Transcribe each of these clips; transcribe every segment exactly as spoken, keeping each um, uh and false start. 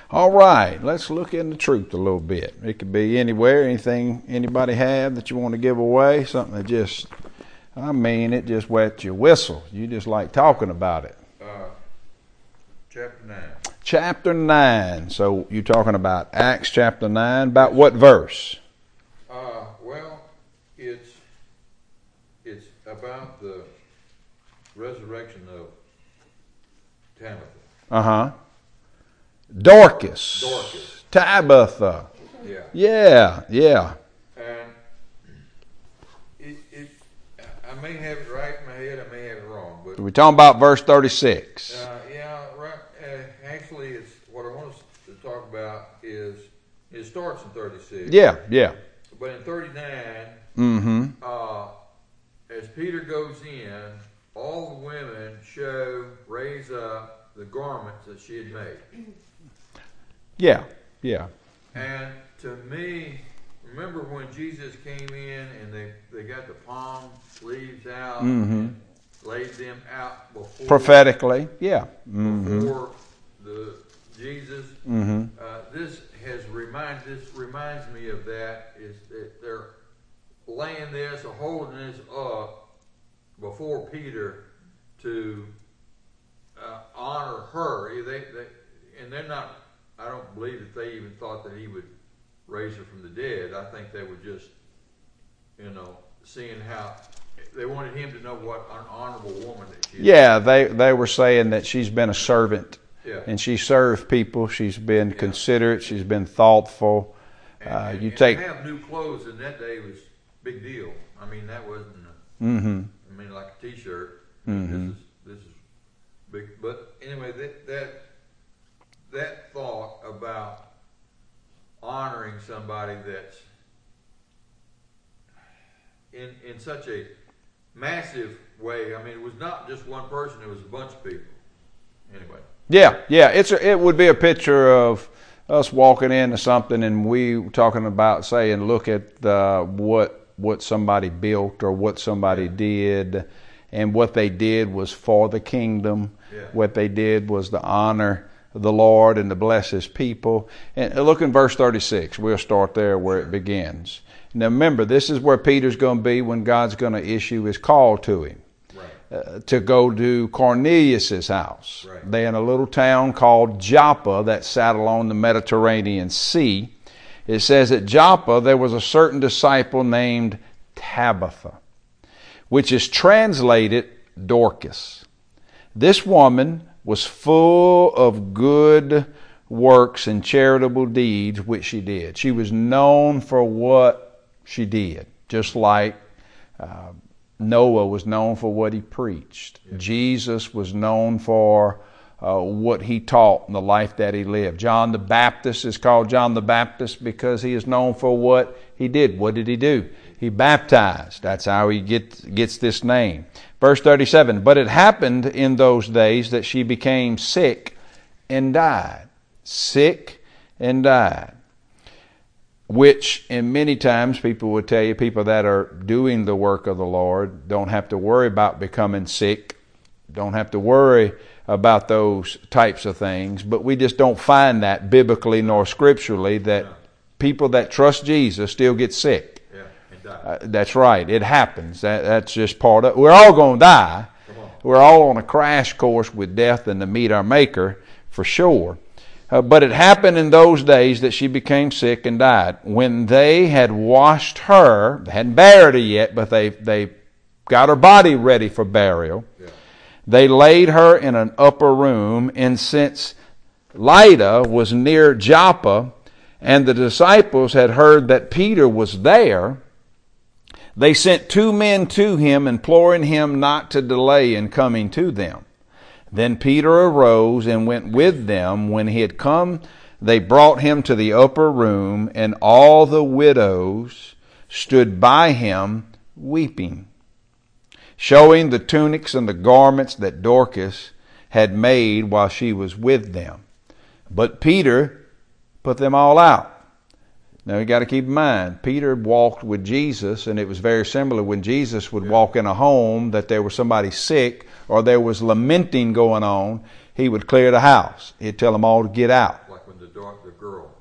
All right, let's look into truth a little bit. It could be anywhere, anything anybody have that you want to give away, something that just, I mean, it just wets your whistle. You just like talking about it. Uh, chapter nine. Chapter nine. So you're talking about Acts chapter nine. About what verse? Uh, well, it's it's about the resurrection of Tabitha. Uh-huh. Dorcas. Dorcas. Tabitha. Yeah. Yeah, yeah. And it, it, I may have it right in my head, I may have it wrong, but We're talking about verse thirty-six. uh, yeah, right. Uh, actually, it's what I want us to talk about is it starts in thirty-six. Yeah, yeah. But in thirty-nine, Mm-hmm. uh, as Peter goes in, all the women show, raise up the garments that she had made. Yeah, yeah. And to me, remember when Jesus came in and they, they got the palm leaves out Mm-hmm. and laid them out before Prophetically, yeah. Mm-hmm. before the Jesus. Mm-hmm. Uh, this has remind this reminds me of that is that they're laying this or holding this up before Peter to uh, honor her. They, they and they're not. I don't believe that they even thought that he would raise her from the dead. I think they were just, you know, seeing how they wanted him to know what an honorable woman that she is. Yeah, they, they were saying that she's been a servant. Yeah. And she served people. She's been yeah. considerate. She's been thoughtful. And, uh, and, you and take to have new clothes in that day was a big deal. I mean, that wasn't. A, mm-hmm. I mean, like a T-shirt. Mm-hmm. This is this is big. But anyway, that that that thought about honoring somebody that's in in such a massive way. I mean, it was not just one person; it was a bunch of people. Anyway. Yeah, yeah. It's a, it would be a picture of us walking into something and we talking about saying, look at the, what what somebody built or what somebody did, and what they did was for the kingdom. Yeah. What they did was to honor the Lord and to bless His people. And look in verse thirty-six. We'll start there where it begins. Now remember, this is where Peter's going to be when God's going to issue His call to him. Uh, to go to Cornelius's house. Right. They're in a little town called Joppa that sat along the Mediterranean Sea. It says at Joppa there was a certain disciple named Tabitha, which is translated Dorcas. This woman was full of good works and charitable deeds which she did. She was known for what she did, just like uh, Noah was known for what he preached. Yeah. Jesus was known for uh, what he taught and the life that he lived. John the Baptist is called John the Baptist because he is known for what he did. What did he do? He baptized. That's how he get, gets this name. Verse thirty-seven, but it happened in those days that she became sick and died. Sick and died. Which, in many times, people would tell you, people that are doing the work of the Lord don't have to worry about becoming sick, don't have to worry about those types of things. But we just don't find that biblically nor scripturally that no. people that trust Jesus still get sick. Yeah, and die. Uh, that's right. It happens. That, that's just part of it. We're all going to die. We're all on a crash course with death and to meet our Maker for sure. Uh, but it happened in those days that she became sick and died. When they had washed her, they hadn't buried her yet, but they, they got her body ready for burial. Yeah. They laid her in an upper room, and since Lydda was near Joppa, and the disciples had heard that Peter was there, they sent two men to him, imploring him not to delay in coming to them. Then Peter arose and went with them. When he had come, they brought him to the upper room, and all the widows stood by him weeping, showing the tunics and the garments that Dorcas had made while she was with them. But Peter put them all out. Now you got to keep in mind, Peter walked with Jesus, and it was very similar when Jesus would walk in a home that there was somebody sick or there was lamenting going on. He would clear the house. He'd tell them all to get out. Like when the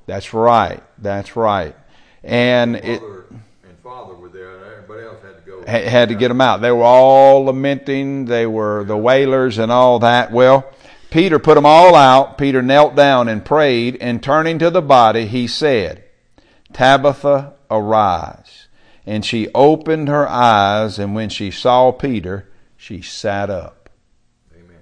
That's right. That's right. And Mother it and father were there, and everybody else had to go. had to get them out. They were all lamenting. They were the wailers and all that. Well, Peter put them all out. Peter knelt down and prayed, and turning to the body, he said, Tabitha, arise. And she opened her eyes, and when she saw Peter, she sat up. Amen.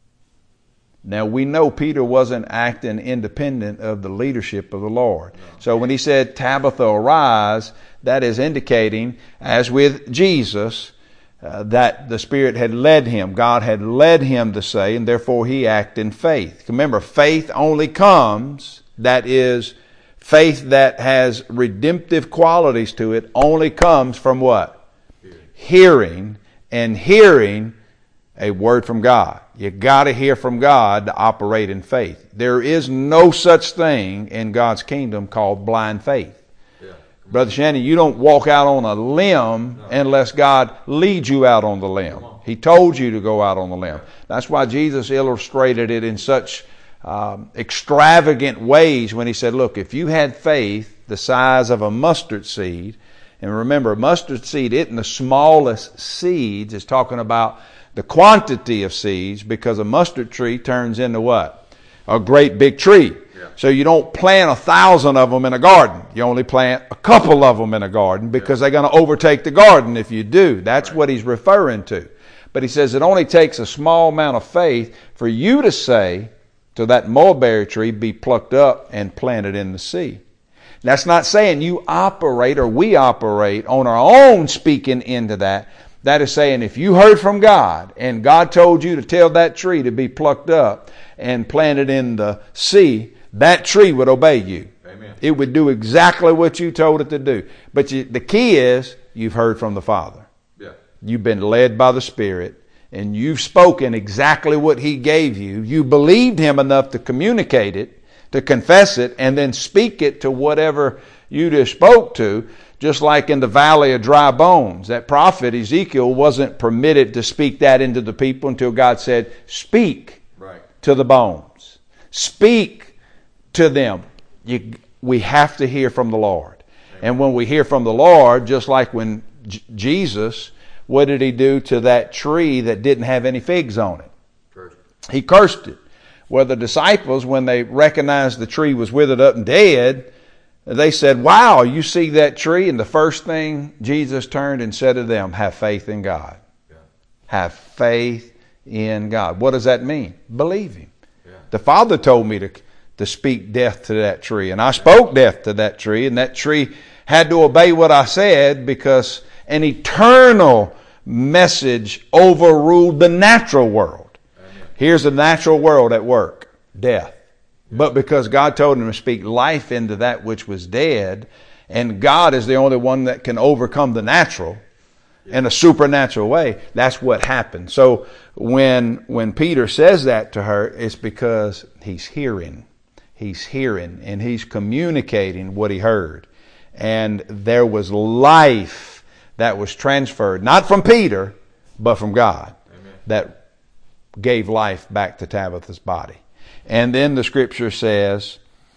Now we know Peter wasn't acting independent of the leadership of the Lord. No. So when he said, Tabitha, arise, that is indicating, as with Jesus, uh, that the Spirit had led him. God had led him to say, and therefore he acted in faith. Remember, faith only comes, that is, faith that has redemptive qualities to it, only comes from what? Hearing. Hearing, and hearing a word from God. You got to hear from God to operate in faith. There is no such thing in God's kingdom called blind faith. Yeah. Brother Shannon, you don't walk out on a limb No. unless God leads you out on the limb. He told you to go out on the limb. That's why Jesus illustrated it in such um, extravagant ways when he said, look, if you had faith the size of a mustard seed, and remember, mustard seed isn't the smallest seeds. It's talking about the quantity of seeds, because a mustard tree turns into what? A great big tree. Yeah. So you don't plant a thousand of them in a garden. You only plant a couple of them in a garden, because they're going to overtake the garden if you do. That's Right. what he's referring to. But he says it only takes a small amount of faith for you to say to that mulberry tree, be plucked up and planted in the sea. That's not saying you operate or we operate on our own speaking into that. That is saying if you heard from God and God told you to tell that tree to be plucked up and planted in the sea, that tree would obey you. Amen. It would do exactly what you told it to do. But you, the key is you've heard from the Father. Yeah. You've been led by the Spirit, and you've spoken exactly what He gave you. You believed Him enough to communicate it, to confess it, and then speak it to whatever you just spoke to. Just like in the valley of dry bones, that prophet Ezekiel wasn't permitted to speak that into the people until God said, speak Right. to the bones. Speak to them. You, we have to hear from the Lord. Amen. And when we hear from the Lord, just like when J- Jesus, what did He do to that tree that didn't have any figs on it? Cursed. He cursed it. Well, the disciples, when they recognized the tree was withered up and dead, they said, wow, you see that tree? And the first thing Jesus turned and said to them, have faith in God. Yeah. Have faith in God. What does that mean? Believe Him. Yeah. The Father told me to, to speak death to that tree. And I spoke death to that tree. And that tree had to obey what I said, because an eternal message overruled the natural world. Amen. Here's the natural world at work. Death. But because God told him to speak life into that which was dead, and God is the only one that can overcome the natural in a supernatural way, that's what happened. So when when Peter says that to her, it's because he's hearing. He's hearing and he's communicating what he heard. And there was life that was transferred, not from Peter, but from God. Amen. That gave life back to Tabitha's body. And then the scripture says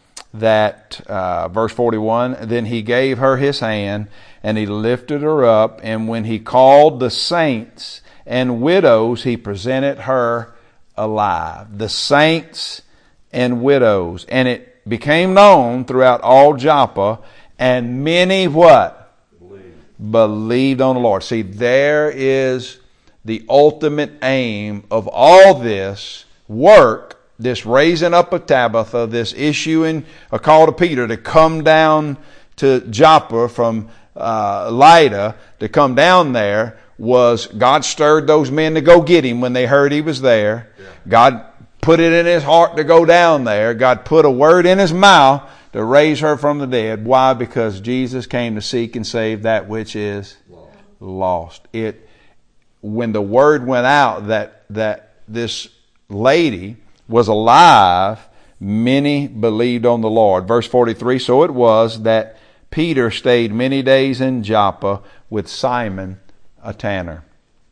that, uh, verse forty-one, then he gave her his hand and he lifted her up. And when he called the saints and widows, he presented her alive. The saints and widows. And it became known throughout all Joppa, and many what? Believe. Believed on the Lord. See, there is the ultimate aim of all this work. This raising up of Tabitha, this issuing a call to Peter to come down to Joppa from uh, Lydda, to come down there, was God stirred those men to go get him when they heard he was there. Yeah. God put it in his heart to go down there. God put a word in his mouth to raise her from the dead. Why? Because Jesus came to seek and save that which is Lost. lost. It, when the word went out that that this lady was alive, many believed on the Lord. Verse forty-three, so it was that Peter stayed many days in Joppa with Simon, a tanner.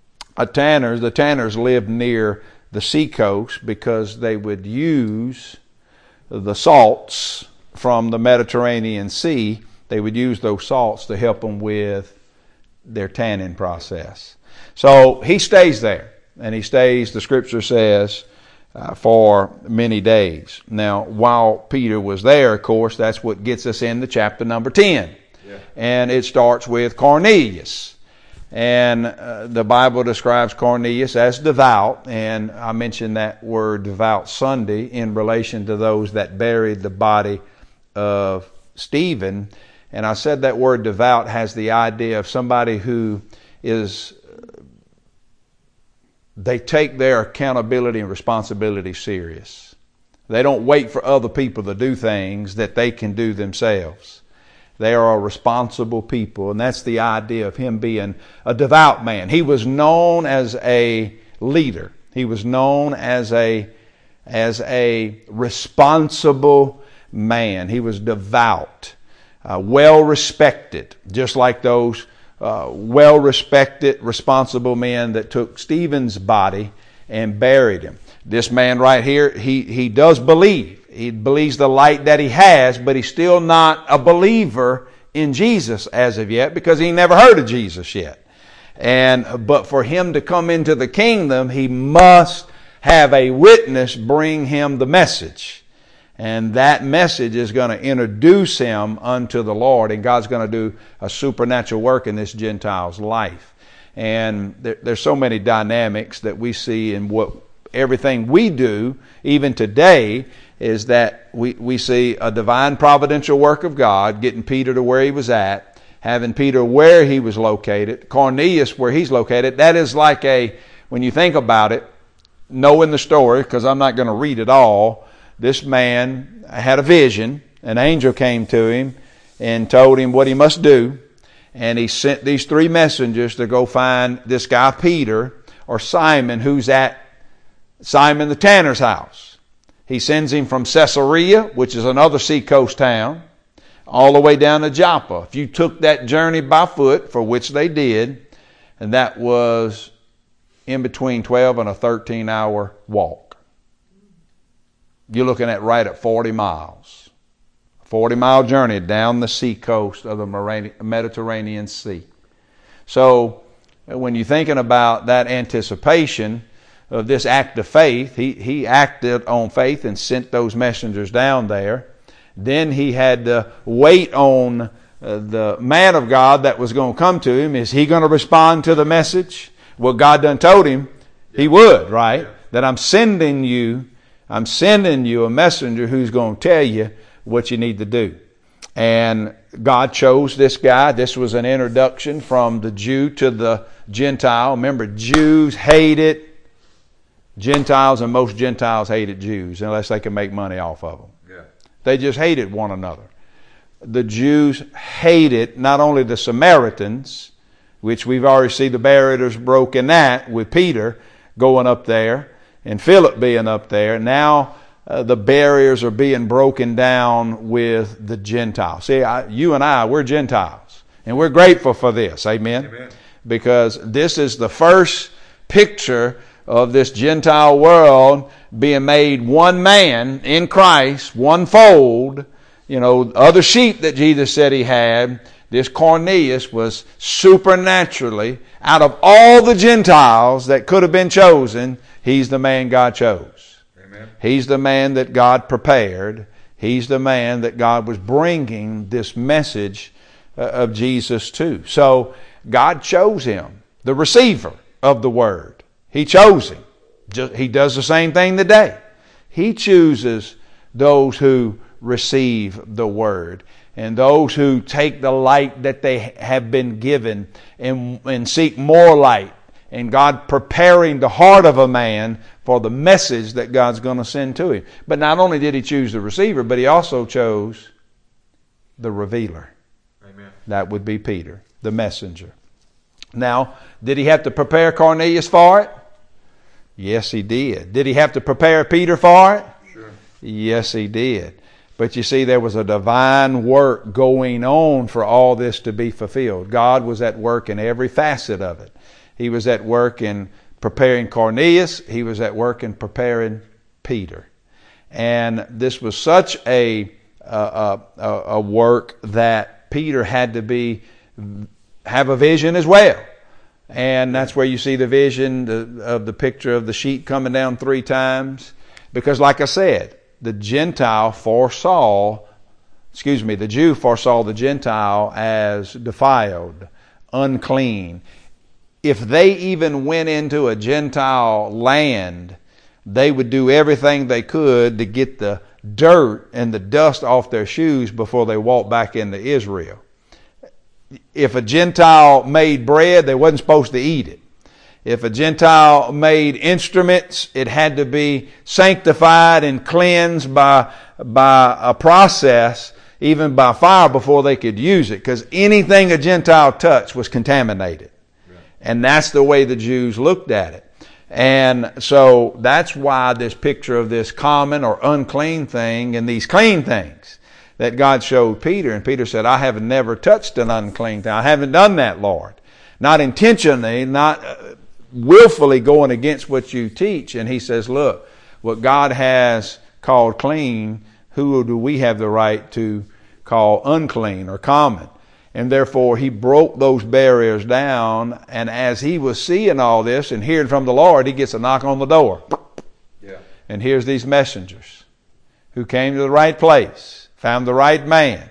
A tanner, the tanners lived near the seacoast because they would use the salts from the Mediterranean Sea, they would use those salts to help them with their tanning process. So he stays there, and he stays, the scripture says, uh, for many days. Now, while Peter was there, of course, that's what gets us into chapter number ten. Yeah. And it starts with Cornelius. And uh, the Bible describes Cornelius as devout, and I mentioned that word devout Sunday in relation to those that buried the body of Stephen. And I said that word devout has the idea of somebody who is, they take their accountability and responsibility serious. They don't wait for other people to do things that they can do themselves. They are a responsible people, and that's the idea of him being a devout man. He was known as a leader. He was known as a, as a responsible man. He was devout, uh, well-respected, just like those uh, well-respected, responsible men that took Stephen's body and buried him. This man right here, he, he does believe. He believes the light that he has, but he's still not a believer in Jesus as of yet because he never heard of Jesus yet. And but for him to come into the kingdom, he must have a witness bring him the message. And that message is going to introduce him unto the Lord, and God's going to do a supernatural work in this Gentile's life. And there, there's so many dynamics that we see in what everything we do, even today, is that we, we see a divine providential work of God, getting Peter to where he was at, having Peter where he was located, Cornelius where he's located. That is like a, when you think about it, knowing the story, because I'm not going to read it all, this man had a vision. An angel came to him and told him what he must do. And he sent these three messengers to go find this guy Peter, or Simon, who's at Simon the tanner's house. He sends him from Caesarea, which is another seacoast town, all the way down to Joppa. If you took that journey by foot, for which they did, and that was in between twelve and a thirteen hour walk. You're looking at right at forty miles. forty mile journey down the seacoast of the Mediterranean Sea. So when you're thinking about that anticipation of this act of faith, he, he acted on faith and sent those messengers down there. Then he had to wait on uh, the man of God that was going to come to him. Is he going to respond to the message? Well, God done told him he would, right? That I'm sending you, I'm sending you a messenger who's going to tell you what you need to do. And God chose this guy. This was an introduction from the Jew to the Gentile. Remember, Jews hated Gentiles, and most Gentiles hated Jews unless they could make money off of them. Yeah. They just hated one another. The Jews hated not only the Samaritans, which we've already seen the barriers broken that with Peter going up there and Philip being up there. Now uh, the barriers are being broken down with the Gentiles. See, I, you and I, we're Gentiles, and we're grateful for this. Amen? Amen. Because this is the first picture of this Gentile world being made one man in Christ, one fold. You know, other sheep that Jesus said he had. This Cornelius was supernaturally, out of all the Gentiles that could have been chosen, he's the man God chose. Amen. He's the man that God prepared. He's the man that God was bringing this message uh, of Jesus to. So God chose him, the receiver of the word. He chose him. Just, he does the same thing today. He chooses those who receive the word, and those who take the light that they have been given and, and seek more light, and God preparing the heart of a man for the message that God's going to send to him. But not only did he choose the receiver, but he also chose the revealer. Amen. That would be Peter, the messenger. Now, did he have to prepare Cornelius for it? Yes, he did. Did he have to prepare Peter for it? Sure. Yes, he did. But you see, there was a divine work going on for all this to be fulfilled. God was at work in every facet of it. He was at work in preparing Cornelius. He was at work in preparing Peter. And this was such a, a, a, a work that Peter had to be have a vision as well. And that's where you see the vision the, of the picture of the sheet coming down three times. Because like I said, the Gentile foresaw, excuse me, the Jew foresaw the Gentile as defiled, unclean. If they even went into a Gentile land, they would do everything they could to get the dirt and the dust off their shoes before they walked back into Israel. If a Gentile made bread, they wasn't supposed to eat it. If a Gentile made instruments, it had to be sanctified and cleansed by, by a process, even by fire, before they could use it. Because anything a Gentile touched was contaminated. Right. And that's the way the Jews looked at it. And so that's why this picture of this common or unclean thing and these clean things that God showed Peter. And Peter said, I have never touched an unclean thing. I haven't done that, Lord. Not intentionally, not willfully going against what you teach. And he says, look, what God has called clean, who do we have the right to call unclean or common? And therefore he broke those barriers down. And as he was seeing all this and hearing from the Lord, he gets a knock on the door. Yeah. And here's these messengers who came to the right place, found the right man,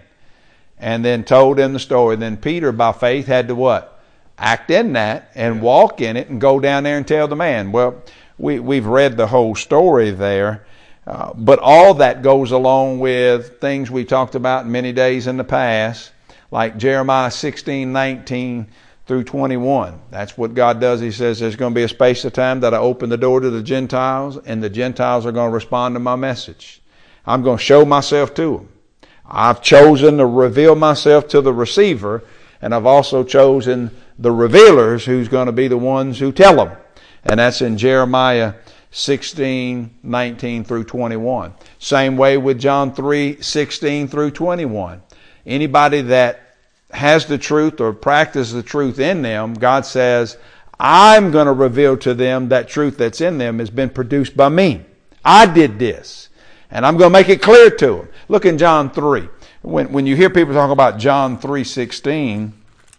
and then told him the story. Then Peter, by faith, had to what? Act in that and yeah. walk in it and go down there and tell the man. Well, we, we've read the whole story there. Uh, but all that goes along with things we talked about many days in the past, like Jeremiah sixteen, nineteen through twenty-one. That's what God does. He says there's going to be a space of time that I open the door to the Gentiles, and the Gentiles are going to respond to my message. I'm going to show myself to them. I've chosen to reveal myself to the receiver, and I've also chosen the revealers who's going to be the ones who tell them. And that's in Jeremiah sixteen, nineteen through twenty-one. Same way with John three, sixteen through twenty-one. Anybody that has the truth or practices the truth in them, God says, I'm going to reveal to them that truth that's in them has been produced by me. I did this. And I'm going to make it clear to them. Look in John three. When, when you hear people talk about John three sixteen,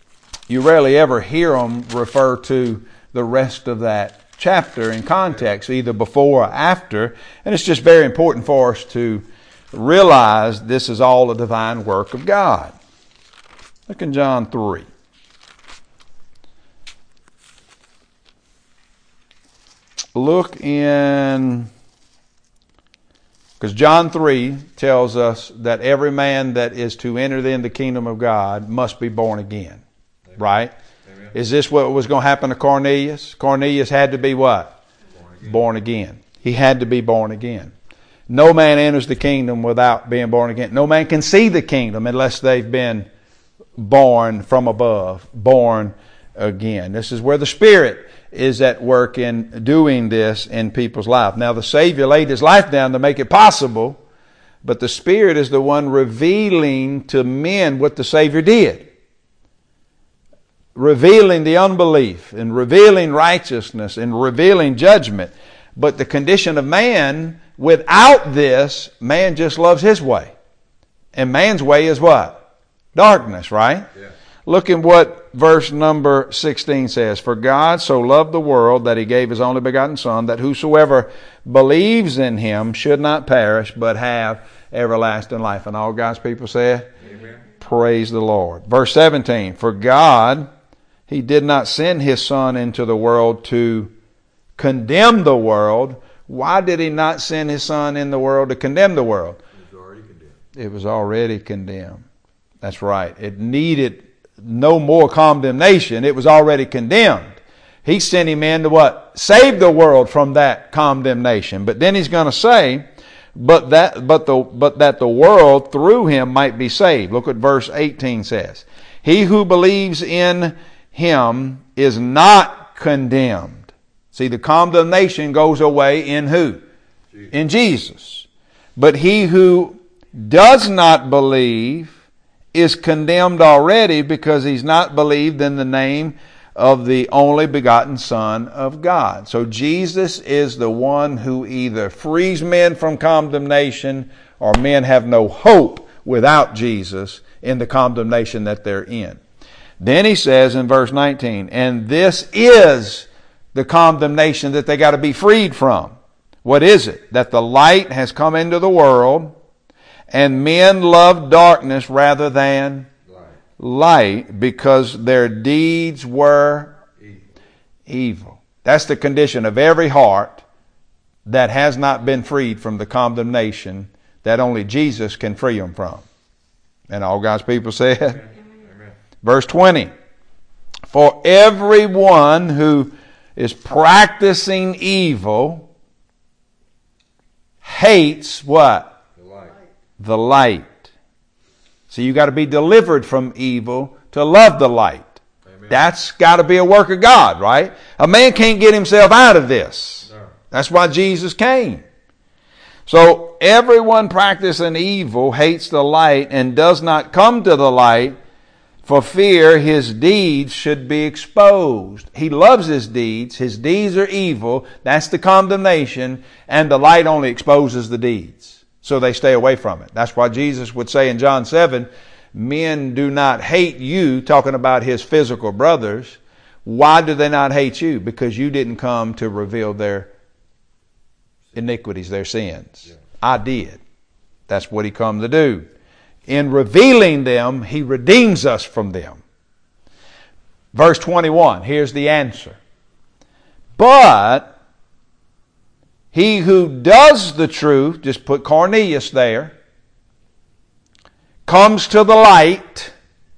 you rarely ever hear them refer to the rest of that chapter in context, either before or after. And it's just very important for us to realize this is all a divine work of God. Look in John three. Look in, because John three tells us that every man that is to enter in the kingdom of God must be born again. Amen. Right? Amen. Is this what was going to happen to Cornelius? Cornelius had to be what? Born again. Born again. He had to be born again. No man enters the kingdom without being born again. No man can see the kingdom unless they've been born from above, born again. This is where the Spirit is at work in doing this in people's life. Now, the Savior laid His life down to make it possible, but the Spirit is the one revealing to men what the Savior did. Revealing the unbelief and revealing righteousness and revealing judgment. But the condition of man, without this, man just loves his way. And man's way is what? Darkness, right? Yeah. Look at what verse number sixteen says. For God so loved the world that He gave His only begotten Son, that whosoever believes in Him should not perish, but have everlasting life. And all God's people said, Amen. Praise the Lord. Verse seventeen. For God, He did not send His Son into the world to condemn the world. Why did He not send His Son in the world to condemn the world? It was already condemned. It was already condemned. That's right. It needed no more condemnation. It was already condemned. He sent Him in to what? Save the world from that condemnation. But then He's going to say, but that, but the, but that the world through Him might be saved. Look what verse eighteen says. He who believes in Him is not condemned. See, the condemnation goes away in who? Jesus. In Jesus. But he who does not believe is condemned already, because he's not believed in the name of the only begotten Son of God. So Jesus is the one who either frees men from condemnation or men have no hope without Jesus in the condemnation that they're in. Then he says in verse nineteen, and this is the condemnation that they got to be freed from. What is it? That the light has come into the world, and men love darkness rather than light, light because their deeds were evil. evil. That's the condition of every heart that has not been freed from the condemnation that only Jesus can free them from. And all God's people said, Amen. Amen. Verse twenty, for everyone who is practicing evil hates what? The light. The light. So you got to be delivered from evil to love the light. Amen. That's got to be a work of God, right? A man can't get himself out of this. No. That's why Jesus came. So everyone practicing evil hates the light and does not come to the light for fear his deeds should be exposed. He loves his deeds. His deeds are evil. That's the condemnation. And the light only exposes the deeds. So they stay away from it. That's why Jesus would say in John seven, men do not hate you, talking about his physical brothers. Why do they not hate you? Because you didn't come to reveal their iniquities, their sins. Yeah. I did. That's what he come to do. In revealing them, he redeems us from them. Verse twenty-one, here's the answer. But he who does the truth, just put Cornelius there, comes to the light,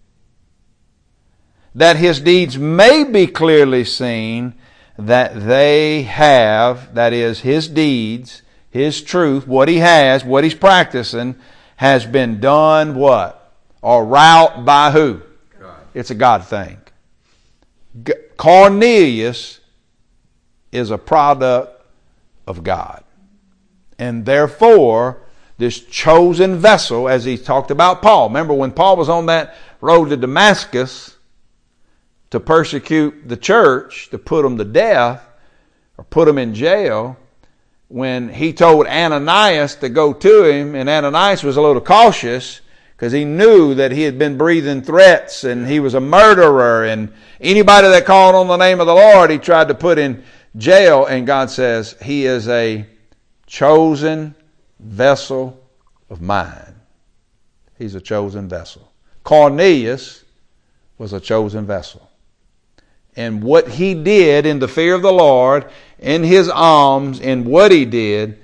that his deeds may be clearly seen, that they have, that is, his deeds, his truth, what he has, what he's practicing, has been done what? Or wrought by who? God. It's a God thing. G- Cornelius is a product of God. And therefore, this chosen vessel, as he talked about Paul. Remember when Paul was on that road to Damascus to persecute the church, to put them to death, or put them in jail, when he told Ananias to go to him, and Ananias was a little cautious because he knew that he had been breathing threats and he was a murderer, and anybody that called on the name of the Lord he tried to put in jail. And God says, he is a chosen vessel of mine. He's a chosen vessel. Cornelius was a chosen vessel. And what he did in the fear of the Lord, in his alms, in what he did,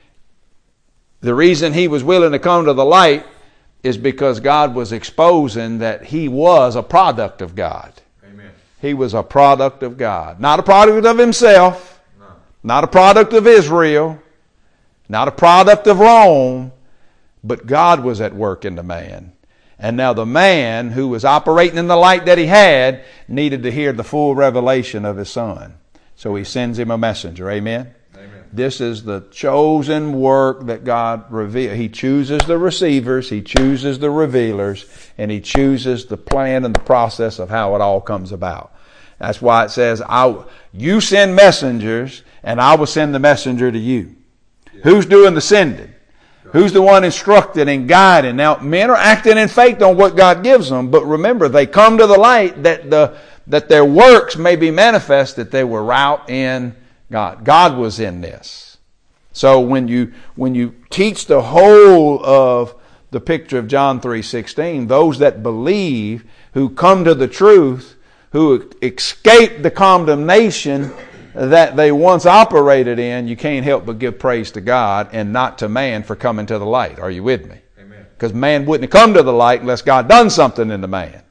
the reason he was willing to come to the light is because God was exposing that he was a product of God. Amen. He was a product of God. Not a product of himself. No. Not a product of Israel. Not a product of Rome. But God was at work in the man. And now the man who was operating in the light that he had needed to hear the full revelation of his son. So he sends him a messenger. Amen? Amen. This is the chosen work that God reveals. He chooses the receivers, he chooses the revealers, and he chooses the plan and the process of how it all comes about. That's why it says, I, you send messengers, and I will send the messenger to you. Yeah. Who's doing the sending? Who's the one instructing and guiding? Now, men are acting in faith on what God gives them, but remember, they come to the light that the that their works may be manifest, that they were wrought in God. God was in this. So when you when you teach the whole of the picture of John three sixteen, those that believe, who come to the truth, who escape the condemnation that they once operated in, you can't help but give praise to God and not to man for coming to the light. Are you with me? Amen. Because man wouldn't have come to the light unless God done something in the man.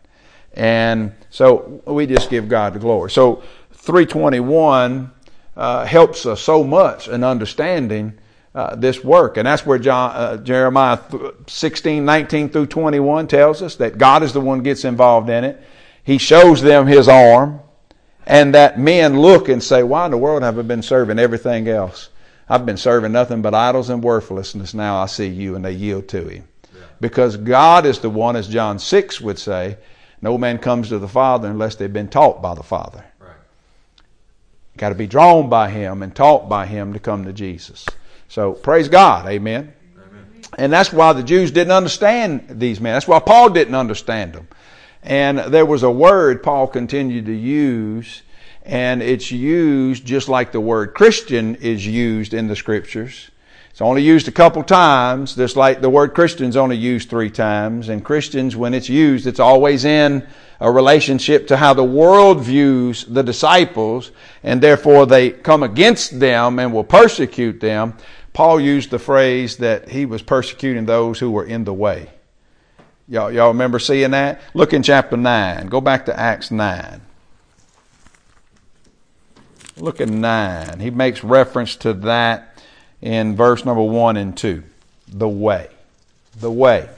And so we just give God the glory. So three twenty-one uh, helps us so much in understanding uh, this work. And that's where John, uh, Jeremiah sixteen, nineteen through twenty-one tells us that God is the one who gets involved in it. He shows them his arm. And that men look and say, why in the world have I been serving everything else? I've been serving nothing but idols and worthlessness. Now I see you, and they yield to him. Yeah. Because God is the one, as John six would say, no man comes to the Father unless they've been taught by the Father. Right. Got to be drawn by him and taught by him to come to Jesus. So praise God. Amen. Amen. And that's why the Jews didn't understand these men. That's why Paul didn't understand them. And there was a word Paul continued to use, and it's used just like the word Christian is used in the Scriptures. It's only used a couple times, just like the word Christian's only used three times. And Christians, when it's used, it's always in a relationship to how the world views the disciples, and therefore they come against them and will persecute them. Paul used the phrase that he was persecuting those who were in the way. Y'all, y'all remember seeing that? Look in chapter nine. Go back to Acts nine. Look at nine. He makes reference to that in verse number one and two. The way. The way.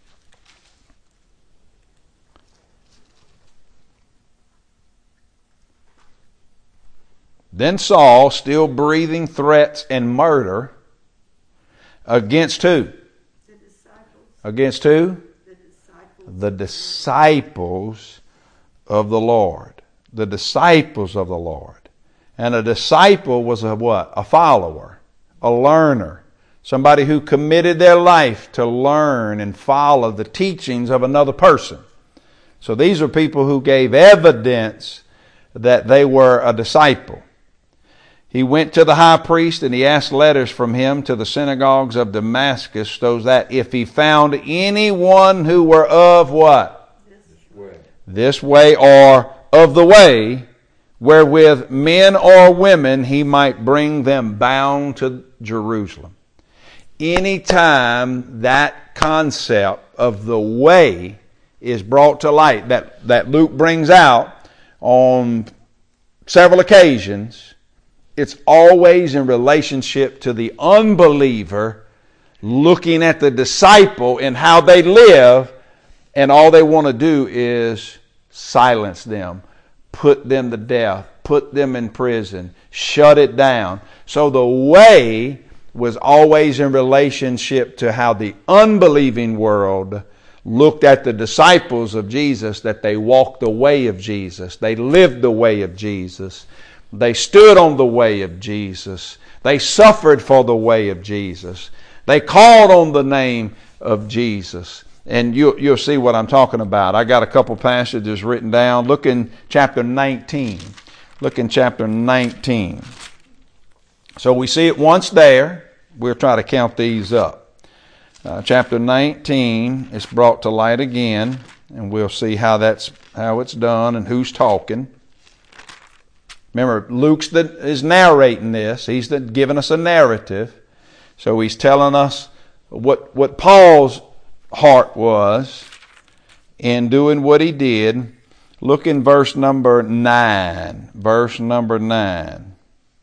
Then Saul, still breathing threats and murder, against who? The disciples. Against who? The disciples. The disciples of the Lord. The disciples of the Lord. And a disciple was a what? A follower, a learner, somebody who committed their life to learn and follow the teachings of another person. So these are people who gave evidence that they were a disciple. He went to the high priest and he asked letters from him to the synagogues of Damascus, so that if he found anyone who were of what? This way. This way, or of the way, wherewith men or women he might bring them bound to Jerusalem. Anytime that concept of the way is brought to light, that, that Luke brings out on several occasions, it's always in relationship to the unbeliever looking at the disciple and how they live, and all they want to do is silence them, put them to death, put them in prison, shut it down. So the way was always in relationship to how the unbelieving world looked at the disciples of Jesus, that they walked the way of Jesus. They lived the way of Jesus. They stood on the way of Jesus. They suffered for the way of Jesus. They called on the name of Jesus. And you, you'll see what I'm talking about. I got a couple passages written down. Look in chapter nineteen. Look in chapter nineteen. So we see it once there. We'll try to count these up. Uh, chapter nineteen is brought to light again, and we'll see how that's how it's done and who's talking. Remember, Luke's the, is narrating this. He's the, giving us a narrative. So he's telling us what what Paul's heart was in doing what he did. Look in verse number nine. Verse number nine.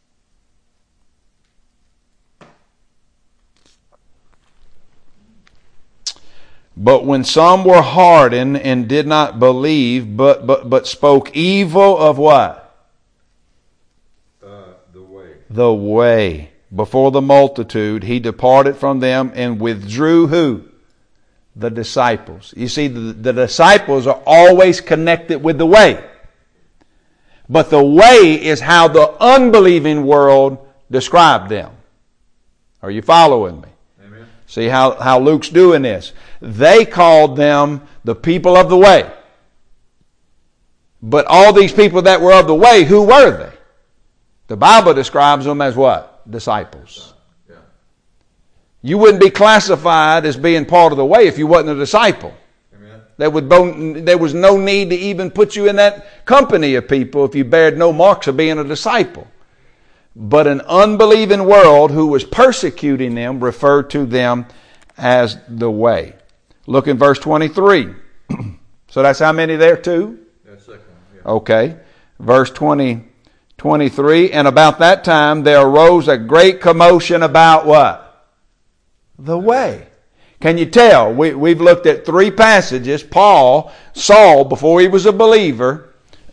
But when some were hardened and did not believe, but but but spoke evil of what? Uh, the way. The way. Before the multitude, he departed from them and withdrew who? The disciples. You see, the, the disciples are always connected with the way. But the way is how the unbelieving world described them. Are you following me? Amen. See how, how Luke's doing this. They called them the people of the way. But all these people that were of the way, who were they? The Bible describes them as what? Disciples. Yeah. You wouldn't be classified as being part of the way if you wasn't a disciple. Amen. There, would bo- there was no need to even put you in that company of people if you bared no marks of being a disciple. But an unbelieving world who was persecuting them referred to them as the way. Look in verse twenty-three. So that's how many there? Two? That's second one, yeah. Okay. Verse twenty, twenty-three. And about that time there arose a great commotion about what? The way. Can you tell? We, we've looked at three passages. Paul, Saul, before he was a believer,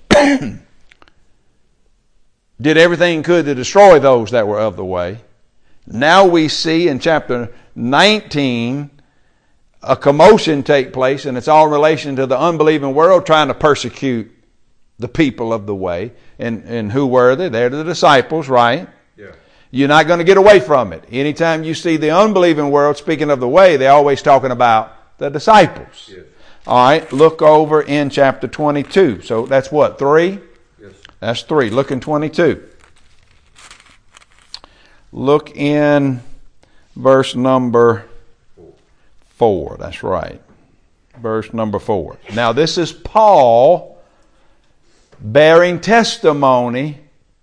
did everything he could to destroy those that were of the way. Now we see in chapter nineteen a commotion take place, and it's all in relation to the unbelieving world trying to persecute the people of the way. And, and who were they? They're the disciples, right? Yeah. You're not going to get away from it. Anytime you see the unbelieving world speaking of the way, they're always talking about the disciples. Yes. All right, look over in chapter twenty-two. So that's what, three? Yes. That's three. Look in twenty-two. Look in verse number Four. four. That's right. Verse number four. Now this is Paul bearing testimony.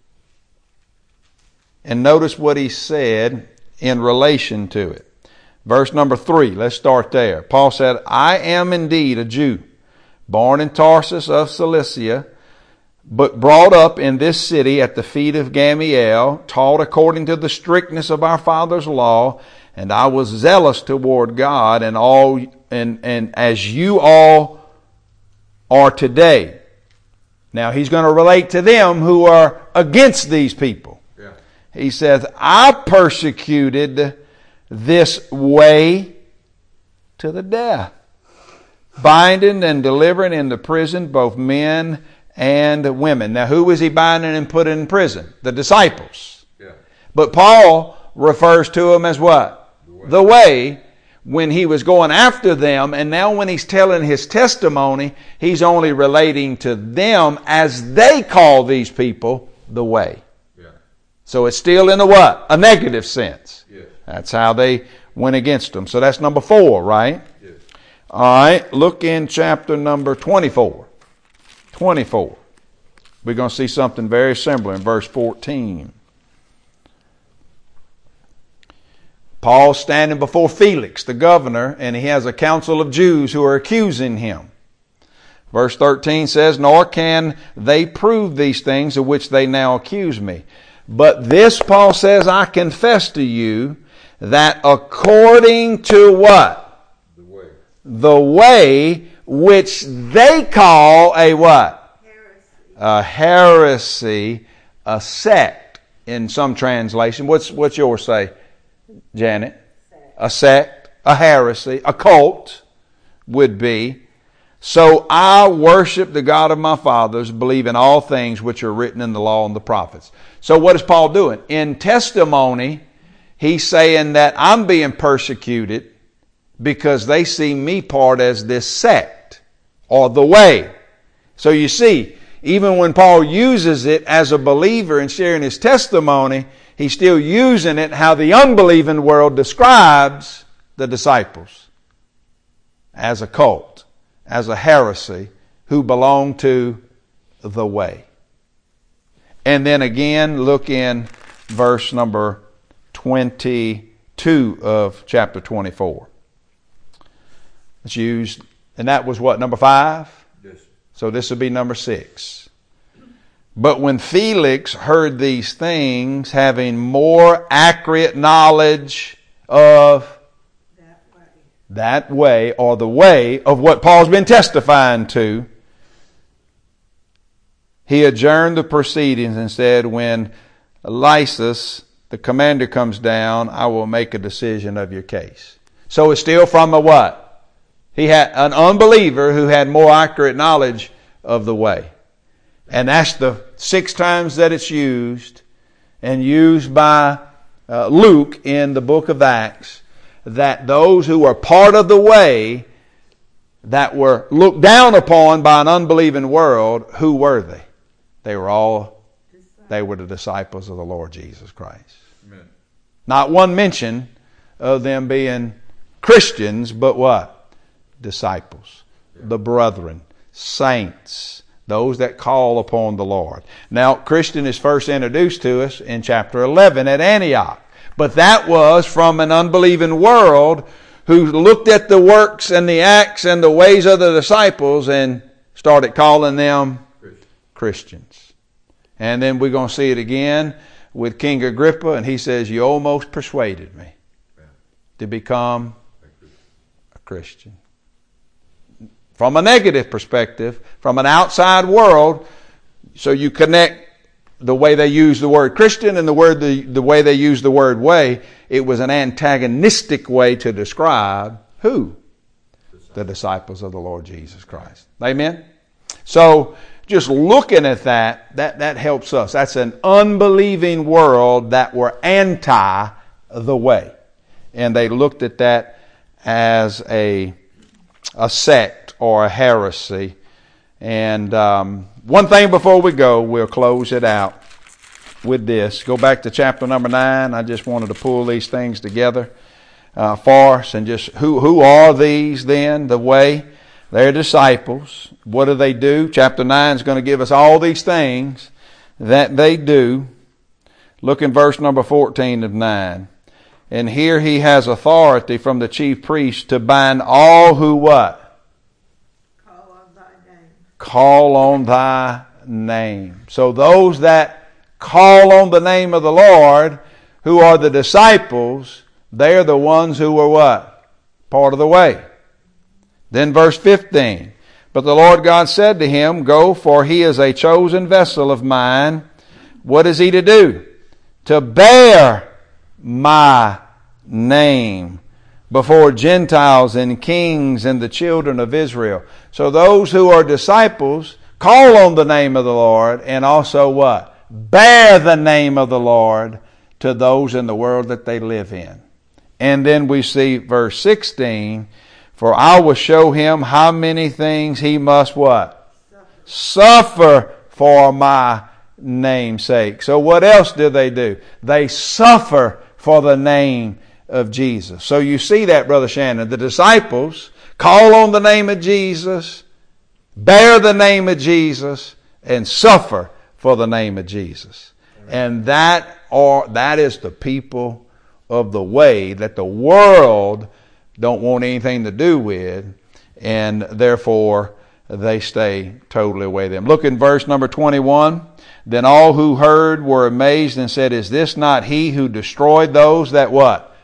And notice what he said in relation to it. Verse number three, let's start there. Paul said, I am indeed a Jew, born in Tarsus of Cilicia, but brought up in this city at the feet of Gamaliel, taught according to the strictness of our father's law, and I was zealous toward God and all, and, and as you all are today. Now he's going to relate to them who are against these people. He says, I persecuted this way to the death, binding and delivering into prison both men and women. Now, who was he binding and putting in prison? The disciples. Yeah. But Paul refers to them as what? The way. The way, when he was going after them, and now when he's telling his testimony, he's only relating to them as they call these people the way. So it's still in a what? A negative sense. Yes. That's how they went against them. So that's number four, right? Yes. All right. Look in chapter number twenty-four. twenty-four. We're going to see something very similar in verse fourteen. Paul's standing before Felix, the governor, and he has a council of Jews who are accusing him. Verse thirteen says, nor can they prove these things of which they now accuse me. But this, Paul says, I confess to you that according to what? The way. The way which they call a what? Heresy. A heresy, a sect in some translation. What's, what's yours say, Janet? Sect. A sect, a heresy, a cult would be. So I worship the God of my fathers, believe in all things which are written in the law and the prophets. So what is Paul doing? In testimony, he's saying that I'm being persecuted because they see me part as this sect or the way. So you see, even when Paul uses it as a believer and sharing his testimony, he's still using it how the unbelieving world describes the disciples as a cult, as a heresy, who belong to the way. And then again, look in verse number twenty-two of chapter twenty-four. It's used, and that was what, number five? Yes. So this would be number six. But when Felix heard these things, having more accurate knowledge of That way. that way, or the way of what Paul's been testifying to, he adjourned the proceedings and said, when Lysis, the commander, comes down, I will make a decision of your case. So it's still from a what? He had an unbeliever who had more accurate knowledge of the way. And that's the six times that it's used, and used by uh, Luke in the book of Acts, that those who were part of the way, that were looked down upon by an unbelieving world, who were they? They were all, they were the disciples of the Lord Jesus Christ. Amen. Not one mention of them being Christians, but what? Disciples, the brethren, saints, those that call upon the Lord. Now, Christian is first introduced to us in chapter eleven at Antioch. But that was from an unbelieving world who looked at the works and the acts and the ways of the disciples and started calling them Christians. And then we're going to see it again with King Agrippa, and he says, you almost persuaded me to become a Christian. From a negative perspective, from an outside world, so you connect the way they use the word Christian and the word the, the way they use the word way, it was an antagonistic way to describe who? The disciples of the Lord Jesus Christ. Amen? So just looking at that, that, that helps us. That's an unbelieving world that were anti the way. And they looked at that as a, a sect or a heresy. And um, one thing before we go, we'll close it out with this. Go back to chapter number nine. I just wanted to pull these things together uh, for us. And just who, who are these then? The way. They're disciples. What do they do? Chapter nine is going to give us all these things that they do. Look in verse number fourteen of nine. And here he has authority from the chief priest to bind all who what? Call on thy name. Call on thy name. So those that call on the name of the Lord, who are the disciples, they are the ones who were what? Part of the way. Then verse fifteen. But the Lord God said to him, Go, for he is a chosen vessel of mine. What is he to do? To bear my name before Gentiles and kings and the children of Israel. So those who are disciples call on the name of the Lord and also what? Bear the name of the Lord to those in the world that they live in. And then we see verse sixteen. For I will show him how many things he must what? Suffer, Suffer for my name's sake. So what else do they do? They suffer for the name of Jesus. So you see that, Brother Shannon. The disciples call on the name of Jesus, bear the name of Jesus, and suffer for the name of Jesus. Amen. And that are that is the people of the way that the world don't want anything to do with, and therefore they stay totally away from them. Look in verse number twenty-one. Then all who heard were amazed and said, Is this not he who destroyed those that what?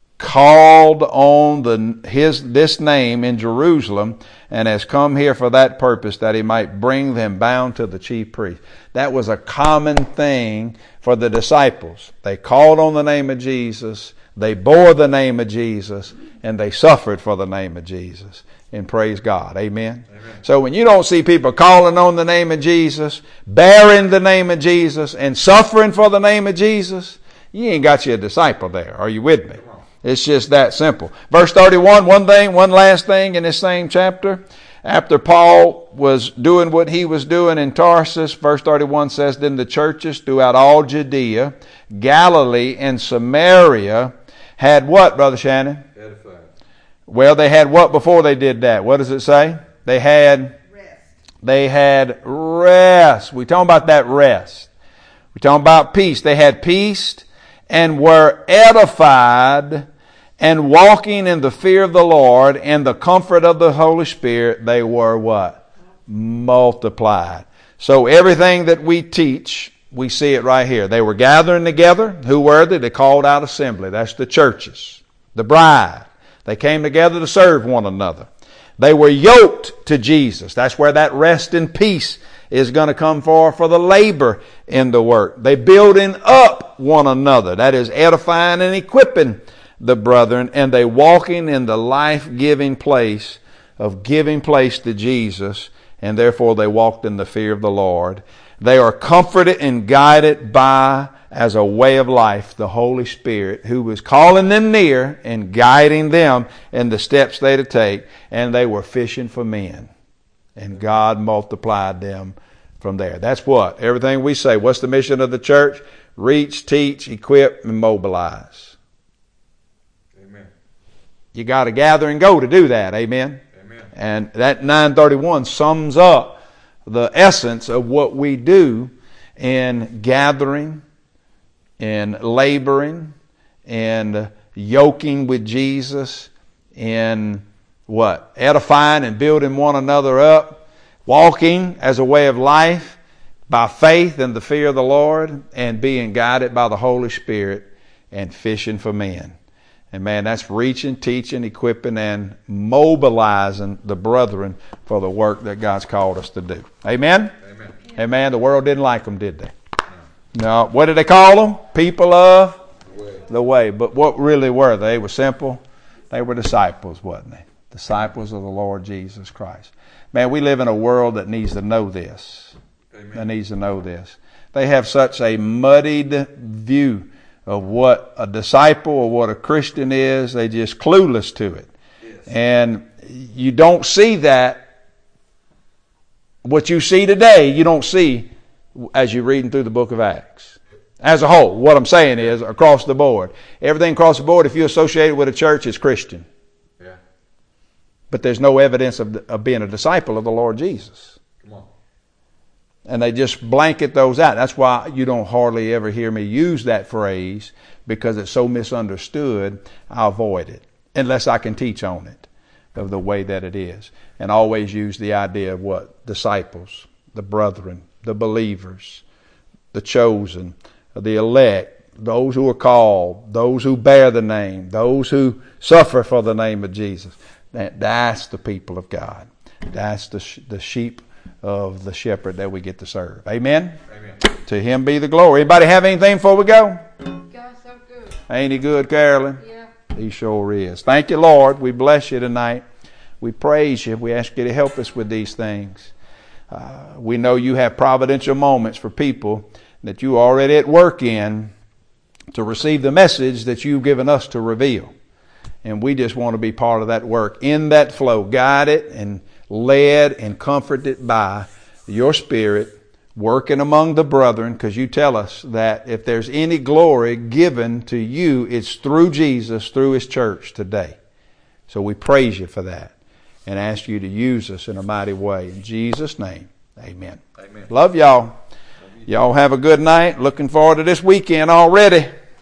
Called on the his this name in Jerusalem, and has come here for that purpose, that he might bring them bound to the chief priest. That was a common thing for the disciples. They called on the name of Jesus, they bore the name of Jesus, and they suffered for the name of Jesus. And praise God. Amen? Amen. So when you don't see people calling on the name of Jesus, bearing the name of Jesus, and suffering for the name of Jesus, you ain't got you a disciple there. Are you with me? It's just that simple. Verse thirty-one, one thing, one last thing in this same chapter. After Paul was doing what he was doing in Tarsus, verse thirty-one says, Then the churches throughout all Judea, Galilee, and Samaria had what, Brother Shannon? Edified. Well, they had what before they did that? What does it say? They had Rest. They had rest. We're talking about that rest. We're talking about peace. They had peace and were edified, and walking in the fear of the Lord and the comfort of the Holy Spirit, they were what? Multiplied. So everything that we teach, we see it right here. They were gathering together. Who were they? They called out assembly. That's the churches, the bride. They came together to serve one another. They were yoked to Jesus. That's where that rest and peace is going to come for, for the labor in the work. They building up one another. That is edifying and equipping the brethren. And they walking in the life-giving place of giving place to Jesus. And therefore they walked in the fear of the Lord. They are comforted and guided by, as a way of life, the Holy Spirit, who was calling them near and guiding them in the steps they to take. And they were fishing for men. And God multiplied them from there. That's what? Everything we say. What's the mission of the church? Reach, teach, equip, and mobilize. Amen. You got to gather and go to do that. Amen. Amen. And that nine thirty-one sums up the essence of what we do in gathering, in laboring, in yoking with Jesus, in what? Edifying and building one another up, walking as a way of life by faith and the fear of the Lord, and being guided by the Holy Spirit and fishing for men. And man, that's reaching, teaching, equipping, and mobilizing the brethren for the work that God's called us to do. Amen? Amen. Amen. The world didn't like them, did they? No. What did they call them? People of The way. the way. But what really were they? They were simple. They were disciples, wasn't they? Disciples of the Lord Jesus Christ. Man, we live in a world that needs to know this. Amen. That needs to know this. They have such a muddied view of what a disciple or what a Christian is. They're just clueless to it. Yes. And you don't see that. What you see today, you don't see as you're reading through the book of Acts. As a whole, what I'm saying is across the board. Everything across the board, if you're associated with a church, is Christian. Yeah. But there's no evidence of, of being a disciple of the Lord Jesus. Come on. And they just blanket those out. That's why you don't hardly ever hear me use that phrase, because it's so misunderstood. I avoid it unless I can teach on it of the way that it is. And always use the idea of what? Disciples, the brethren, the believers, the chosen, the elect, those who are called, those who bear the name, those who suffer for the name of Jesus. That, that's the people of God. That's the, the sheep of the shepherd that we get to serve. Amen? Amen. To him be the glory. Anybody have anything before we go? God's so good. Ain't he good, Carolyn? Yeah. He sure is. Thank you, Lord. We bless you tonight. We praise you. We ask you to help us with these things. Uh, we know you have providential moments for people that you are already at work in to receive the message that you've given us to reveal. And we just want to be part of that work, in that flow, guided and led and comforted by your Spirit, working among the brethren, because you tell us that if there's any glory given to you, it's through Jesus, through his church today. So we praise you for that and ask you to use us in a mighty way. In Jesus' name, amen. Amen. Love y'all. Y'all have a good night. Looking forward to this weekend already.